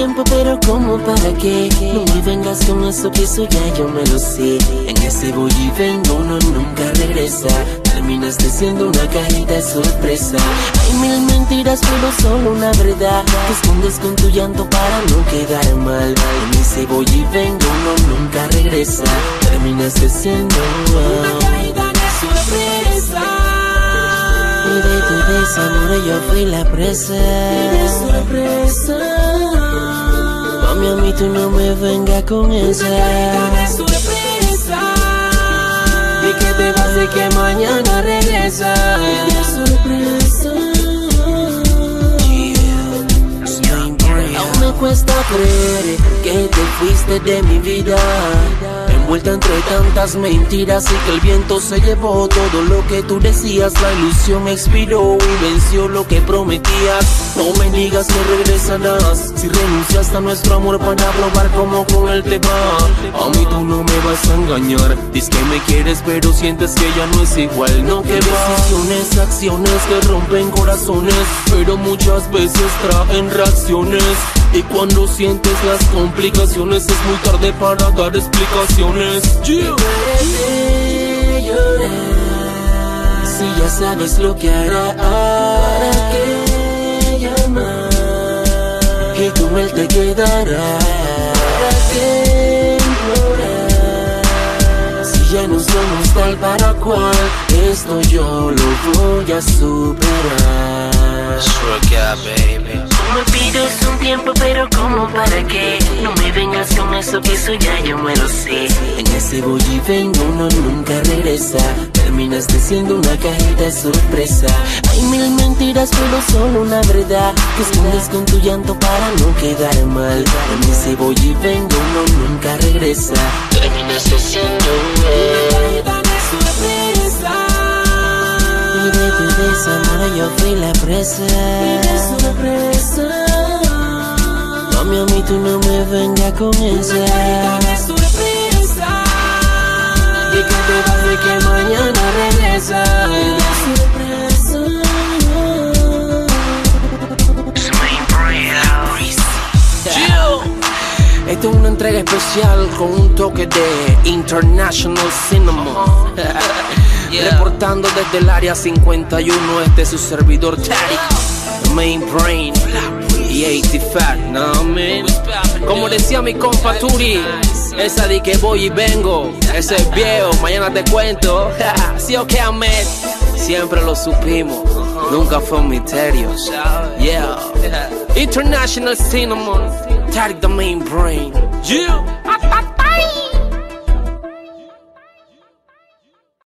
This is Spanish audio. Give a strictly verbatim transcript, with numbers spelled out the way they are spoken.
tiempo, pero ¿cómo para qué? No me vengas con eso, que eso ya yo me lo sé. En ese voy y vengo uno nunca regresa. Terminaste siendo una cajita de sorpresa. Hay mil mentiras, pero solo una verdad que escondes con tu llanto para no quedar mal. En ese voy y vengo uno nunca regresa. Terminaste siendo una cajita de sorpresa. Y de tu desamor yo fui la presa. De sorpresa. Mami, a mí tú no me vengas con esa. Una cajita de sorpresa. Y que te vas y que mañana regresa. De sorpresa. Aún me cuesta creer que te fuiste de mi vida, envuelta entre tantas mentiras, y que el viento se llevó todo lo que tú decías. La ilusión expiró y venció lo que prometías. No me digas que regresarás si renunciaste a nuestro amor para probar cómo con él te va. A mí tú no me vas a engañar. Dices que me quieres pero sientes que ya no es igual. No, que decisiones, acciones que rompen corazones, pero muchas veces traen reacciones. Y cuando sientes las complicaciones es muy tarde para dar explicaciones. Yeah. Si ya sabes lo que hará, ¿para qué llamar? Que con él te quedará. ¿Para qué implorar? Si ya no somos tal para cual, esto yo lo voy a superar. Sueca, baby. Me pides un tiempo, pero ¿cómo para qué? No me vengas con eso, que eso ya yo me lo sé. En ese voy y vengo uno nunca regresa. Terminaste siendo una cajita de sorpresa. Hay mil mentiras, pero solo una verdad que escondes con tu llanto para no quedar mal. En ese voy y vengo uno nunca regresa. Terminaste siendo una cajita de sorpresa. Y de tu desamor yo fui la presa. De sorpresa. Mami, a mí tú no me vengas con esa. Una cajita de sorpresa. Y que te vas y que mañana regresa. De sorpresa. Esto es una entrega especial con un toque de International Cinnamon. Yeah. Reportando desde el área cincuenta y uno, este es su servidor Tariq, The Main Brain y ochenta, no man. Como decía mi compa Turi, esa de que voy y vengo, ese es viejo, mañana te cuento. Sí, ok, Ahmed, siempre lo supimos, nunca fue un misterio. Yeah, International Cinnamon, Tariq, The Main Brain. Yeah.